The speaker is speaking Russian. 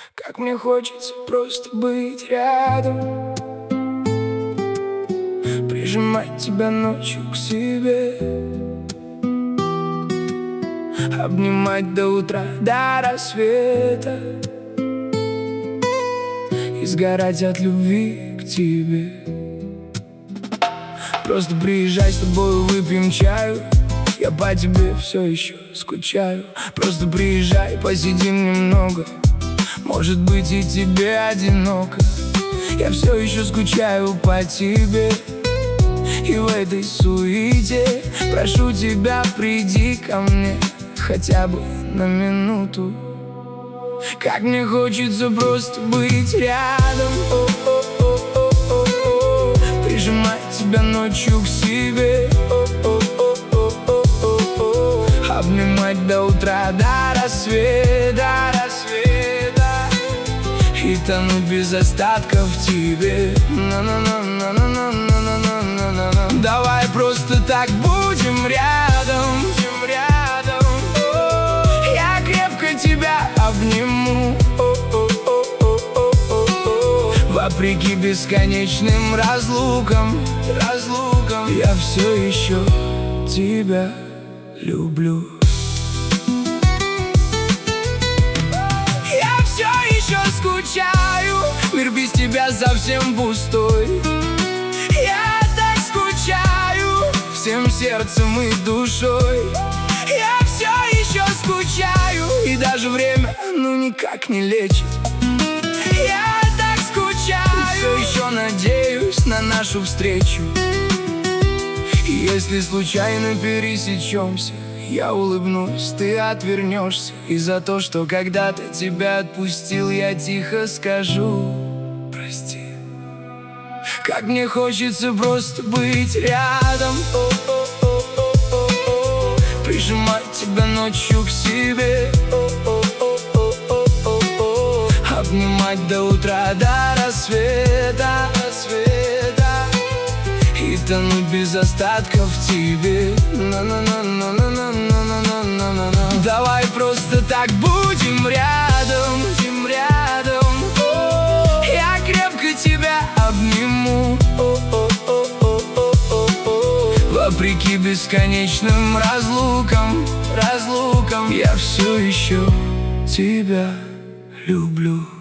Как мне хочется просто быть рядом, прижимать тебя ночью к себе, обнимать до утра, до рассвета и сгорать от любви к тебе. Просто приезжай, с тобой выпьем чаю, я по тебе все еще скучаю. Просто приезжай, посидим немного, может быть и тебе одиноко. Я все еще скучаю по тебе, и в этой суете прошу тебя, приди ко мне хотя бы на минуту. Как мне хочется просто быть рядом, прижимать тебя ночью к себе, обнимать до утра, до рассвета, и тонуть без остатка в тебе. Давай просто так будем рядом, я крепко тебя обниму, вопреки бесконечным разлукам. Я все еще тебя люблю. Я все еще скучаю, мир без тебя совсем пустой. Я так скучаю всем сердцем и душой. Я все еще скучаю, и даже время, никак не лечит. Я так скучаю, все еще надеюсь на нашу встречу. И если случайно пересечемся, я улыбнусь, ты отвернешься. И за то, что когда-то тебя отпустил, я тихо скажу прости. Как мне хочется просто быть рядом, прижимать тебя ночью к себе, обнимать до утра, до рассвета, и тонуть без остатка в тебе. Давай просто так будем рядом, я крепко тебя обниму, вопреки бесконечным разлукам. Я все еще тебя люблю.